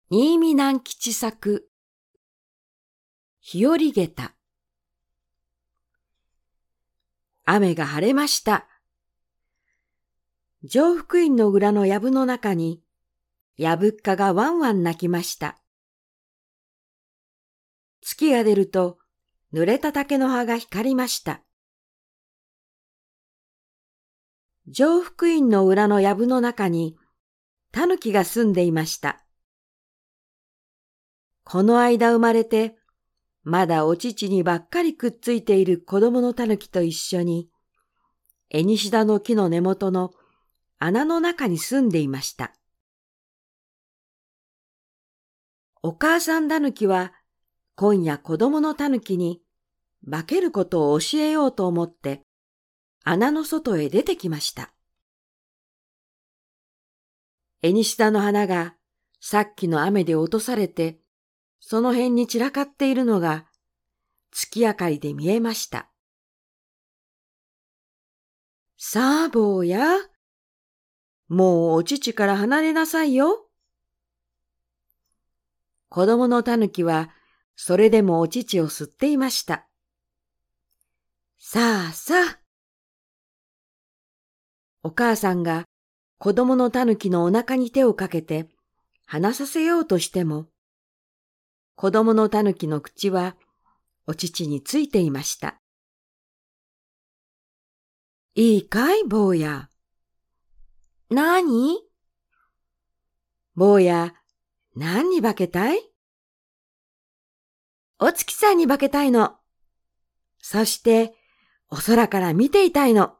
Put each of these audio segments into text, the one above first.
新見南吉作、日和下駄。雨が晴れました。常福院の裏の藪の中に、やぶっかがワンワン鳴きました。月が出ると、濡れた竹の葉が光りました。常福院の裏の藪の中に、狸が住んでいました。この間生まれて、まだお乳にばっかりくっついている子供の狸と一緒に、エニシダの木の根元の穴の中に住んでいました。お母さん狸は、今夜子供の狸に化けることを教えようと思って、穴の外へ出てきました。エニシダの花がさっきの雨で落とされて、その辺に散らかっているのが月明かりで見えました。さあ坊や、もうお乳から離れなさいよ。子供の狸はそれでもお乳を吸っていました。さあさあ。お母さんが子供の狸のお腹に手をかけて離させようとしても、子供の狸の口はお乳についていました。いいかい、坊や。なに？坊や、何に化けたい？お月さんに化けたいの。そして、お空から見ていたいの。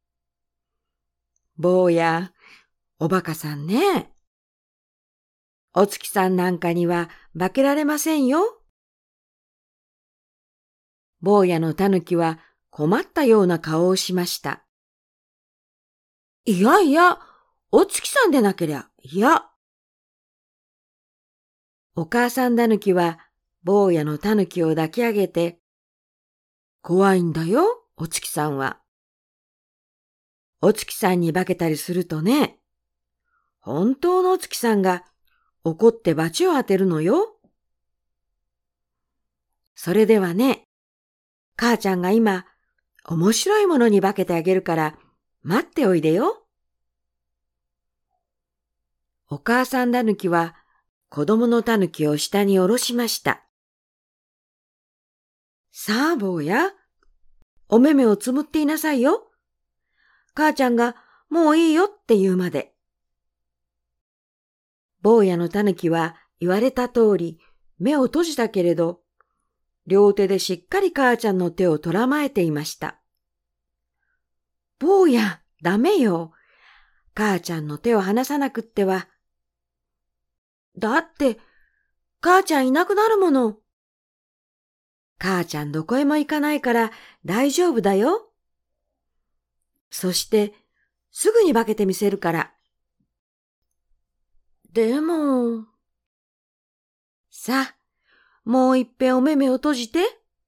坊や、おバカさんね。お月さんなんかには化けられませんよ。坊やの狸は困ったような顔をしました。いやいや、お月さんでなけりゃ、いや。お母さん狸は坊やの狸を抱き上げて、怖いんだよ、お月さんは。お月さんに化けたりするとね、本当のお月さんが怒って罰を当てるのよ。それではね、母ちゃんが今、面白いものに化けてあげるから待っておいでよ。お母さん狸は子供の狸を下に下ろしました。さあ坊や、お目目をつむっていなさいよ。母ちゃんがもういいよって言うまで。坊やの狸は言われた通り目を閉じたけれど、両手でしっかり母ちゃんの手をとらまえていました。坊や、ダメよ。母ちゃんの手を離さなくっては。だって、母ちゃんいなくなるもの。母ちゃんどこへも行かないから大丈夫だよ。そして、すぐに化けてみせるから。でも、さあ、もういっぺんお目目を閉じて。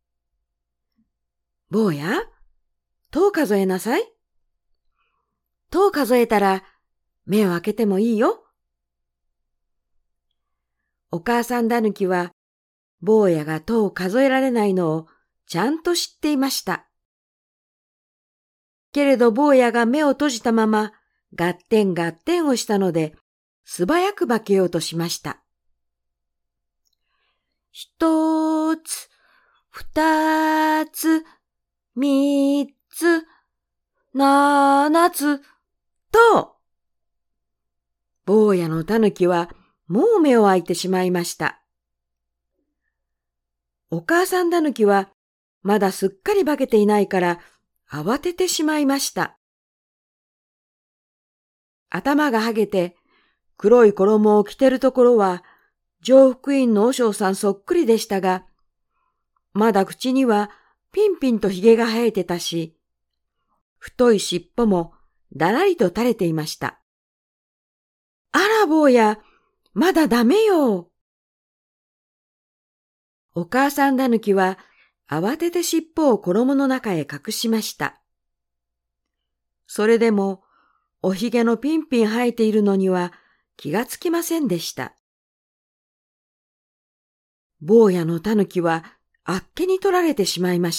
坊や、10数えなさい。10数えたら、目を開けてもいいよ。お母さん狸は、坊やが10数えられないのをちゃんと知っていました。けれど坊やが目を閉じたまま、ガッテンガッテンをしたので、素早く化けようとしました。1つ、2つ、3つ、7つ、と、坊やの狸はもう目を開いてしまいました。お母さん狸はまだすっかり化けていないから慌ててしまいました。頭がはげて黒い衣を着てるところは常福院の和尚さんそっくりでしたが、まだ口にはピンピンと髭が生えてたし、太い尻尾もだらりと垂れていました。あら坊や、まだダメよ。お母さん狸は慌てて尻尾を衣の中へ隠しました。それでもおひげのピンピン生えているのには気がつきませんでした。 坊やのたぬきはあっけに取られてしまいました。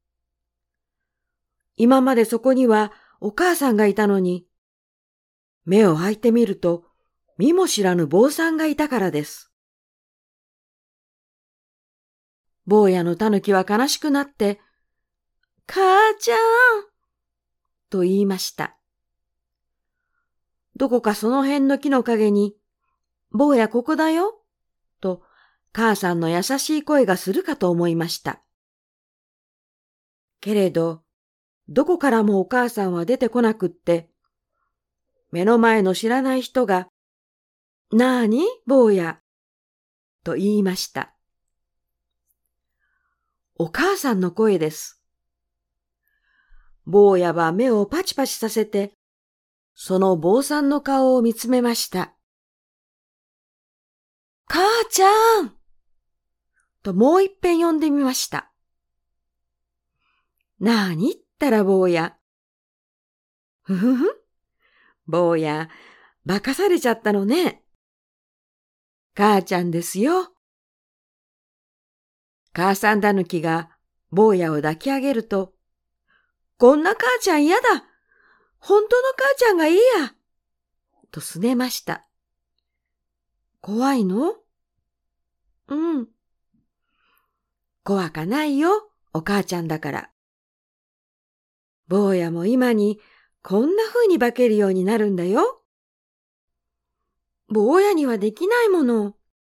今までそこにはお母さんがいたのに、目を開いてみると見も知らぬ坊さんがいたからです。坊やのたぬきは悲しくなって、母ちゃんと言いました。どこかその辺の木の陰に、坊やここだよ、と母さんの優しい声がするかと思いました。けれど、どこからもお母さんは出てこなくって、目の前の知らない人が、なーに、坊や、と言いました。お母さんの声です。坊やは目をパチパチさせて、その坊さんの顔を見つめました。母ちゃんともう一遍呼んでみました。なーにったら坊や。ふふふ。坊や、化かされちゃったのね。母ちゃんですよ。母さんだぬきが坊やを抱き上げると、こんな母ちゃん嫌だ。本当の母ちゃんがいいや。とすねました。怖いの？うん。怖かないよ、お母ちゃんだから。坊やも今にこんな風に化けるようになるんだよ。坊やにはできないもの。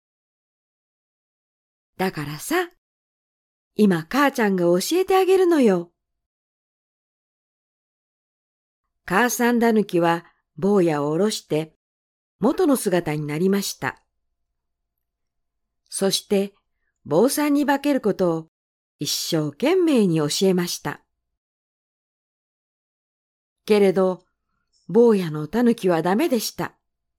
だからさ、今母ちゃんが教えてあげるのよ。母さんだぬきは坊やを下ろして元の姿になりました。そして坊さんに化けることを一生懸命に教えました。けれど、坊やのたぬきはダメでした。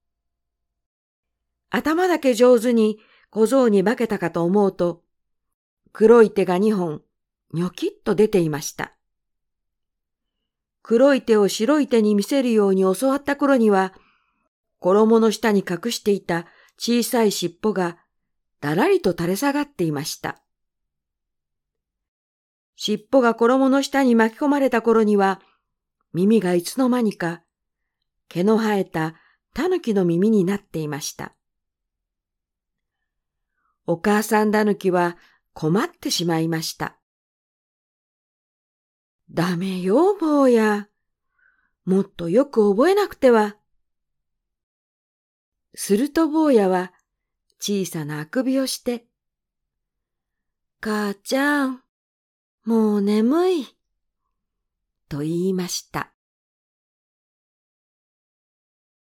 頭だけ上手に小僧に化けたかと思うと、黒い手が2本、にょきっと出ていました。黒い手を白い手に見せるように教わった頃には、衣の下に隠していた小さい尻尾がだらりと垂れ下がっていました。尻尾が衣の下に巻き込まれた頃には、耳がいつの間にか毛の生えた狸の耳になっていました。お母さん狸は困ってしまいました。ダメよ、坊や。もっとよく覚えなくては。すると坊やは小さなあくびをして、母ちゃん、もう眠い、と言いました。